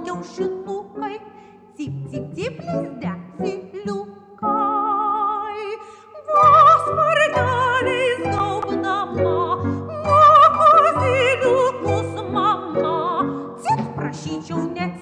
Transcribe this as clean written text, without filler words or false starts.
kiaušinukai, cip, cip, cip, lizde zyliukai. Vos varneliais gaubdama, moko zyliukus mama, cip, prašyčiau net